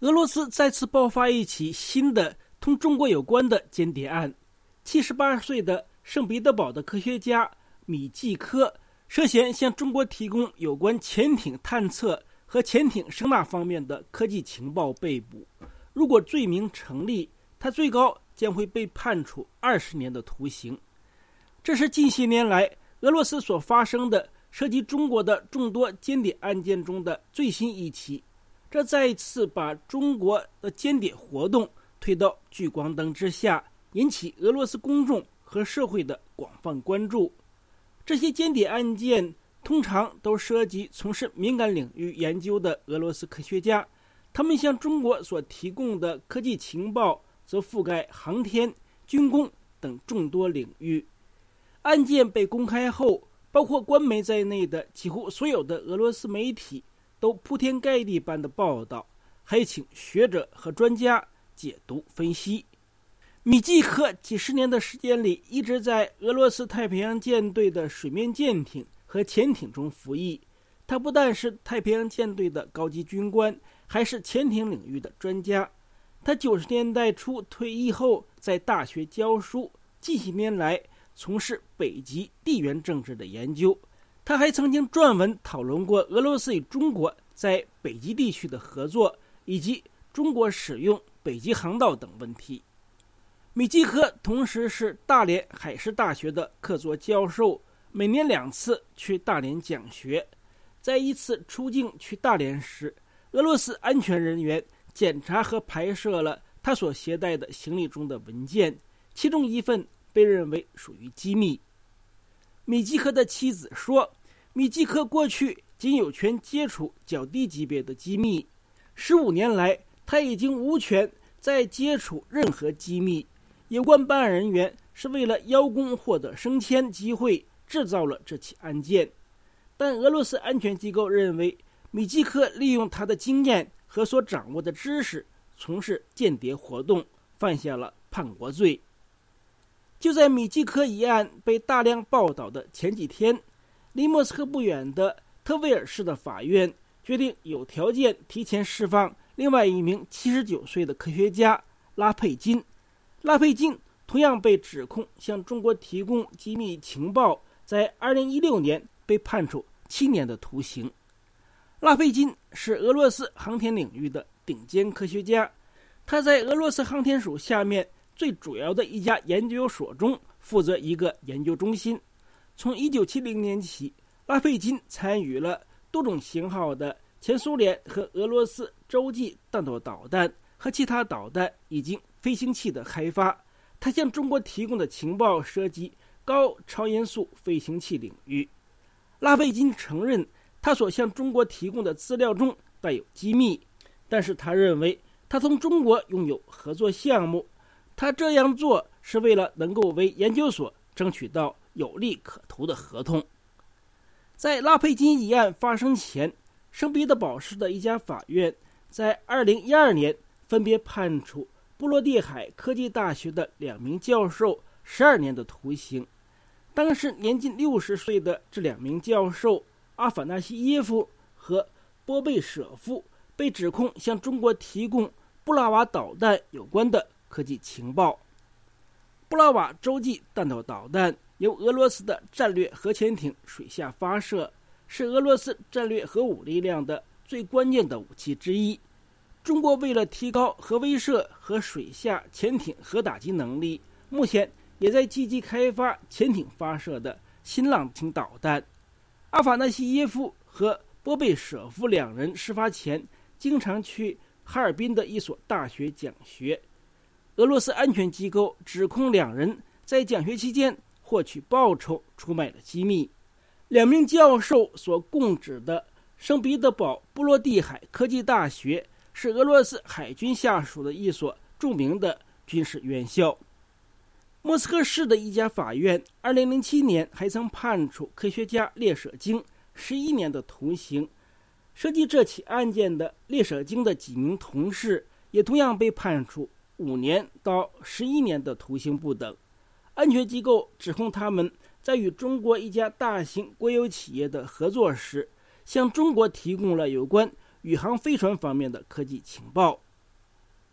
俄罗斯再次爆发一起新的同中国有关的间谍案。78岁的圣彼得堡的科学家米季科涉嫌向中国提供有关潜艇探测和潜艇声纳方面的科技情报被捕。如果罪名成立，他最高将会被判处20年的徒刑。这是近些年来俄罗斯所发生的涉及中国的众多间谍案件中的最新一起，这再一次把中国的间谍活动推到聚光灯之下，引起俄罗斯公众和社会的广泛关注。这些间谍案件通常都涉及从事敏感领域研究的俄罗斯科学家，他们向中国所提供的科技情报则覆盖航天、军工等众多领域。案件被公开后，包括官媒在内的几乎所有的俄罗斯媒体都铺天盖地般的报道，还请学者和专家解读分析。米季科几十年的时间里一直在俄罗斯太平洋舰队的水面舰艇和潜艇中服役。他不但是太平洋舰队的高级军官，还是潜艇领域的专家。他90年代初退役后在大学教书，近些年来从事北极地缘政治的研究。他还曾经撰文讨论过俄罗斯与中国在北极地区的合作，以及中国使用北极航道等问题。米季科同时是大连海事大学的客座教授，每年2次去大连讲学。在一次出境去大连时，俄罗斯安全人员检查和拍摄了他所携带的行李中的文件，其中一份被认为属于机密。米季科的妻子说，米季科过去仅有权接触较低级别的机密，15年来他已经无权再接触任何机密。有关办案人员是为了邀功获得升迁机会制造了这起案件，但俄罗斯安全机构认为米季科利用他的经验和所掌握的知识从事间谍活动，犯下了叛国罪。就在米季科一案被大量报道的前几天，离莫斯科不远的特维尔市的法院决定有条件提前释放另外一名79岁的科学家拉佩金。拉佩金同样被指控向中国提供机密情报，在2016年被判处7年的徒刑。拉佩金是俄罗斯航天领域的顶尖科学家，他在俄罗斯航天署下面最主要的一家研究所中负责一个研究中心。从1970年起，拉佩金参与了多种型号的前苏联和俄罗斯洲际弹道导弹和其他导弹以及飞行器的开发。他向中国提供的情报涉及高超音速飞行器领域。拉佩金承认他所向中国提供的资料中带有机密，但是他认为他同中国拥有合作项目，他这样做是为了能够为研究所争取到有利可图的合同。在拉佩金一案发生前，圣彼得堡市的一家法院在2012年分别判处波罗的海科技大学的2名教授12年的徒刑。当时年近60岁的这2名教授阿法纳西耶夫和波贝舍夫被指控向中国提供布拉瓦导弹有关的科技情报。布拉瓦洲际弹道导弹由俄罗斯的战略核潜艇水下发射，是俄罗斯战略核武力量的最关键的武器之一。中国为了提高核威慑和水下潜艇核打击能力，目前也在积极开发潜艇发射的新浪型导弹。阿法纳西耶夫和波贝舍夫2人事发前经常去哈尔滨的一所大学讲学。俄罗斯安全机构指控2人在讲学期间获取报酬，出卖了机密。2名教授所供职的圣彼得堡波罗的海科技大学是俄罗斯海军下属的一所著名的军事院校。莫斯科市的一家法院2007年还曾判处科学家列舍京11年的徒刑。涉及这起案件的列舍京的几名同事也同样被判处5年到11年的徒刑不等。安全机构指控他们在与中国一家大型国有企业的合作时，向中国提供了有关宇航飞船方面的科技情报。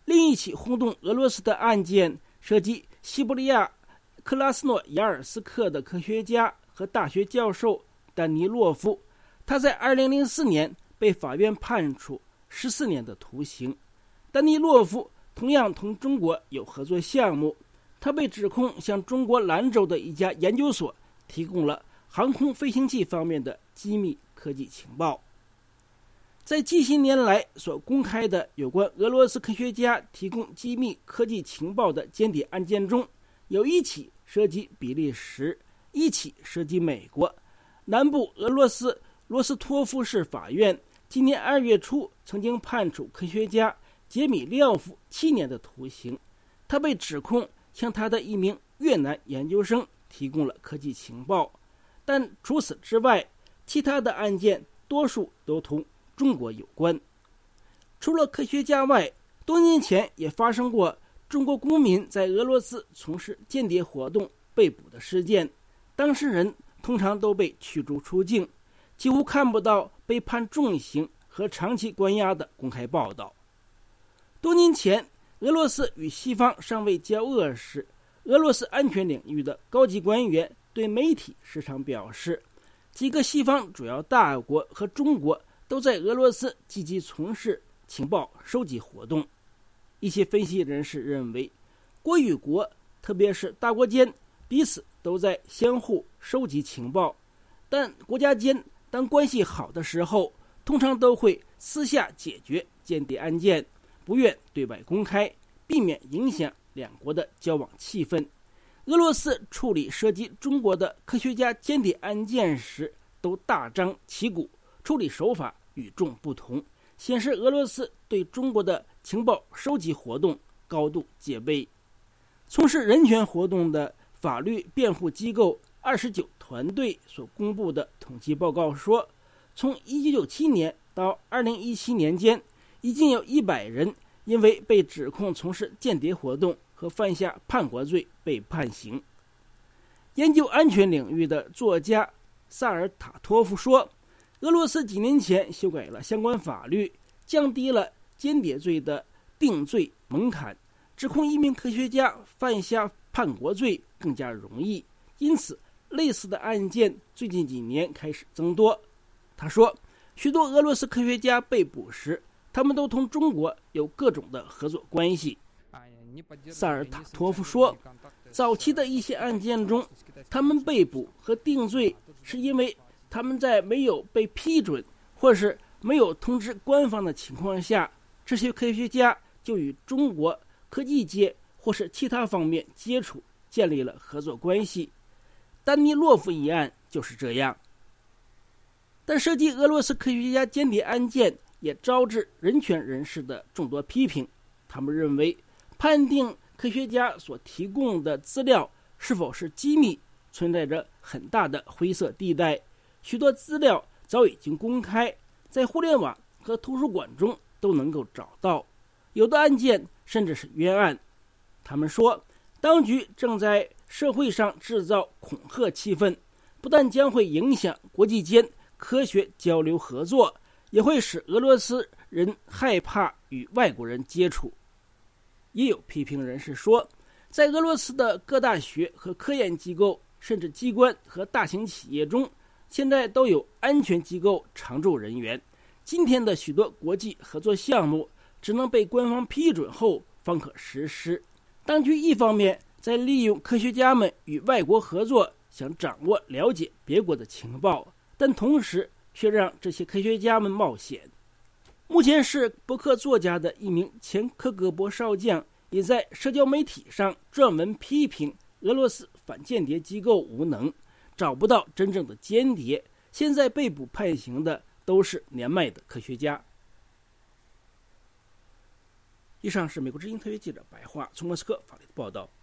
另一起轰动俄罗斯的案件涉及西伯利亚克拉斯诺亚尔斯克的科学家和大学教授丹尼洛夫，他在2004年被法院判处14年的徒刑。丹尼洛夫同样同中国有合作项目，他被指控向中国兰州的一家研究所提供了航空飞行器方面的机密科技情报。在近些年来所公开的有关俄罗斯科学家提供机密科技情报的间谍案件中，有一起涉及比利时，一起涉及美国。南部俄罗斯罗斯托夫市法院今年2月初曾经判处科学家杰米廖夫7年的徒刑，他被指控向他的一名越南研究生提供了科技情报，但除此之外，其他的案件多数都同中国有关。除了科学家外，多年前也发生过中国公民在俄罗斯从事间谍活动被捕的事件，当事人通常都被驱逐出境，几乎看不到被判重刑和长期关押的公开报道。多年前，俄罗斯与西方尚未交恶时，俄罗斯安全领域的高级官员对媒体时常表示，几个西方主要大国和中国都在俄罗斯积极从事情报收集活动。一些分析人士认为，国与国，特别是大国间，彼此都在相互收集情报，但国家间当关系好的时候，通常都会私下解决间谍案件，不愿对外公开，避免影响两国的交往气氛。俄罗斯处理涉及中国的科学家间谍案件时，都大张旗鼓，处理手法与众不同，显示俄罗斯对中国的情报收集活动高度戒备。从事人权活动的法律辩护机构29团队所公布的统计报告说，从1997年到2017年间，已经有100人因为被指控从事间谍活动和犯下叛国罪被判刑。研究安全领域的作家萨尔塔托夫说，俄罗斯几年前修改了相关法律，降低了间谍罪的定罪门槛，指控一名科学家犯下叛国罪更加容易，因此类似的案件最近几年开始增多。他说，许多俄罗斯科学家被捕时，他们都同中国有各种的合作关系。萨尔塔托夫说，早期的一些案件中，他们被捕和定罪是因为他们在没有被批准或是没有通知官方的情况下，这些科学家就与中国科技界或是其他方面接触，建立了合作关系。丹尼洛夫一案就是这样。但涉及俄罗斯科学家间谍案件也招致人权人士的众多批评，他们认为判定科学家所提供的资料是否是机密存在着很大的灰色地带，许多资料早已经公开，在互联网和图书馆中都能够找到，有的案件甚至是冤案。他们说，当局正在社会上制造恐吓气氛，不但将会影响国际间科学交流合作，也会使俄罗斯人害怕与外国人接触。也有批评人士说，在俄罗斯的各大学和科研机构，甚至机关和大型企业中，现在都有安全机构常驻人员。今天的许多国际合作项目只能被官方批准后方可实施。当局一方面在利用科学家们与外国合作，想掌握了解别国的情报，但同时却让这些科学家们冒险。目前是博客作家的一名前科格勃少将，也在社交媒体上撰文批评俄罗斯反间谍机构无能，找不到真正的间谍，现在被捕判刑的都是年迈的科学家。以上是美国之音特约记者白桦从莫斯科发来的报道。